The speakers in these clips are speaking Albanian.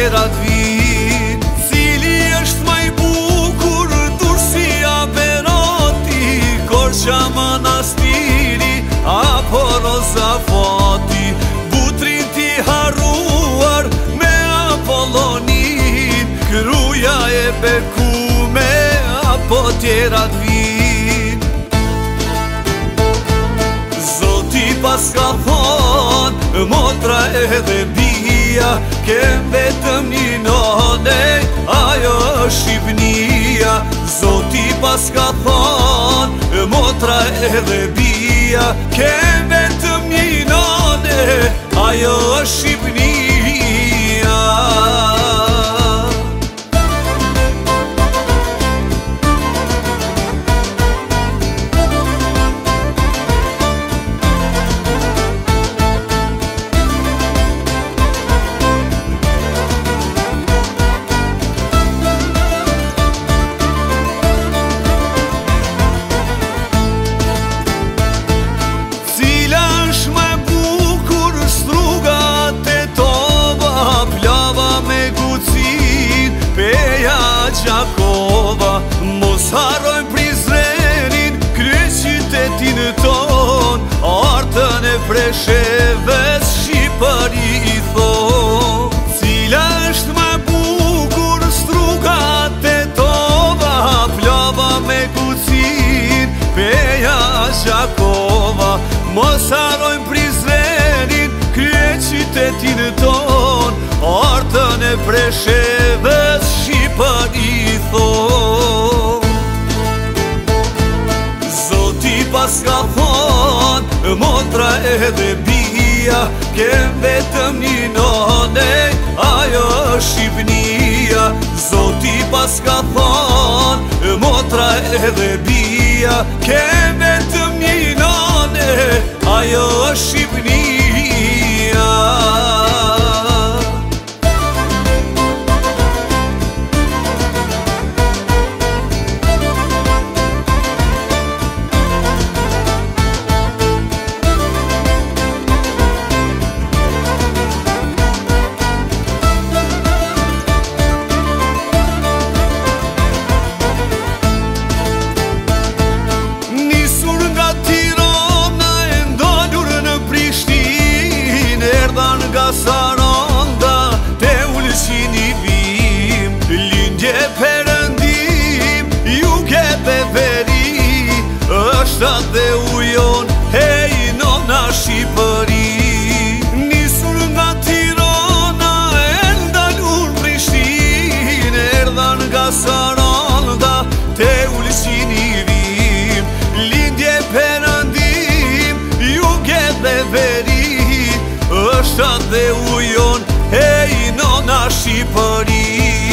tjerat vin. Cili është maj bukur, Durësia Berati, Korqa Manastiri, apo Rozafati? Butrin ti harruar me Apollonin, Kruja e bekume, apo tjerat vin. Zoti pas ka thon, motra edhe bia, kem vetëm një none, ajo është Shqipnia. Zoti pas ka thon, motra edhe bia, kem vetëm një none, ajo është Shqipnia. Gjakova, mos harrojmë Prizrenin, kryeqytetin ton, artën e Preshevës, Shqipëri i thon. Cila është më bukur, struga Tetova, plava me kucin, peja Gjakova. Mos harrojmë Prizrenin, kryeqytetin ton, artën e Preshevës, Shqipëri i thon. Zoti pas ka thon, motra edhe bia, kem vetëm një none, ajo është Shqipnia. Zoti pas ka thon, motra edhe bia, kem vetëm një none, ajo është Shqipnia. Saranda, te ulqin i vim, lindje Perëndim, juge beveri, është atë dhe ujon, hej nona Shqipëri. Nisur nga Tirana, ndalur Prishtinë, erdhan nga Saranda, te ulqin i vim, lindje Perëndim, juge beveri, është atë dhe ujon, hej nona Shqipëri.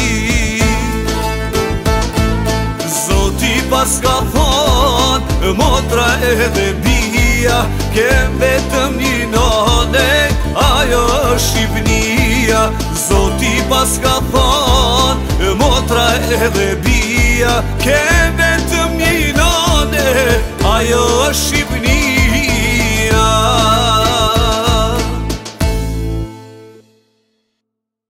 Zoti pas ka thon, motra edhe bia, kem vetëm një none, ajo është Shqipnia. Zoti pas ka thon, motra edhe bia, kem vetëm një none, ajo është Shqipnia.